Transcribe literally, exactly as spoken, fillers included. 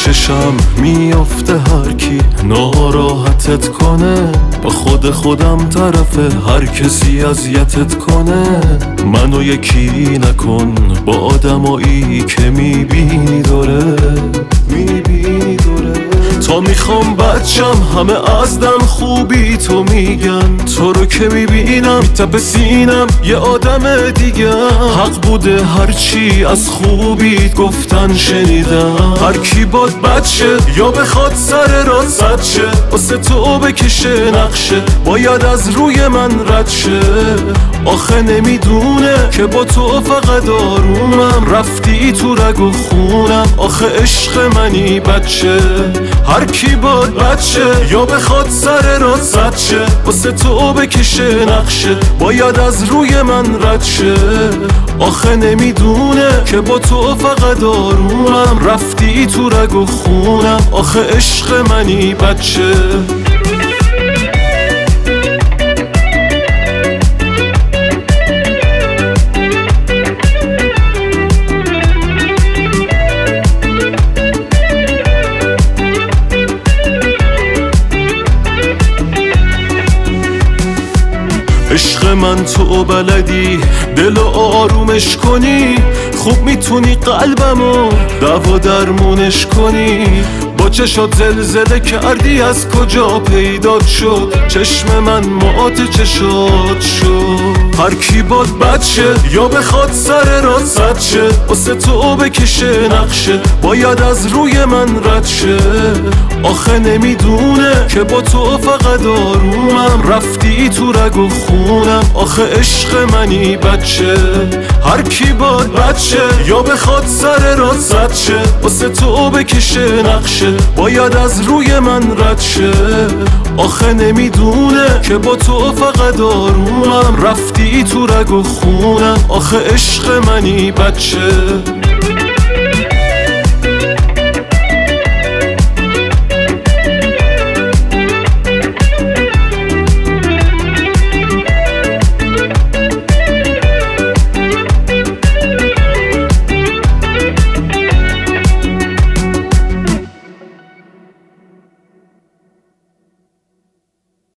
چشم میافته هر کی ناراحتت کنه، با خود خودم طرف هر کسی اذیتت کنه. منو یکی نکن با آدمایی که میبینی داره میبینی داره. تا میخوام بچم همه از دم خوبی تو میگن، تو رو که میبینم میتپه سینم یه آدم دیگه. حق بوده هرچی از خوبیت گفتن شنیدم. هر کی باد بچه یا بخواد سر راه زد شه، واسه تو بکشه نقشه باید از روی من رد شه. آخه نمیدونه که با تو فقط آرومم، رفتی تو رگ و خونم. آخه عشق منی بچه، هر کی باد بچه یا بخواد سر راه زد شه، واسه تو بکشه نقشه باید از روی من رد شه. آخه نمیدونه که با تو فقط آرومم، رفتی تو رگ و خونم. آخه عشق منی بچه. عشق من تو بلدی دل آرومش کنی، خوب میتونی قلبمو دوا درمونش کنی. با چشات زلزله کردی از کجا پیدات شد، چشم من مات چشات شد. هر کی باد بچه یا بخواد سر راه زد شه، واسه تو بکشه نقشه باید از روی من رد شه. آخه نمیدونه که با تو فقط آرومم، رفتی تو رگ و خونم. آخه عشق منی بچه، هر کی باد بچه یا بخواد سر راه زد شه، واسه تو بکشه نقشه باید از روی من رد شه. آخه نمیدونه که با تو فقط آرومم، رفتی تو رگ و خونم. آخه عشق منی بچه.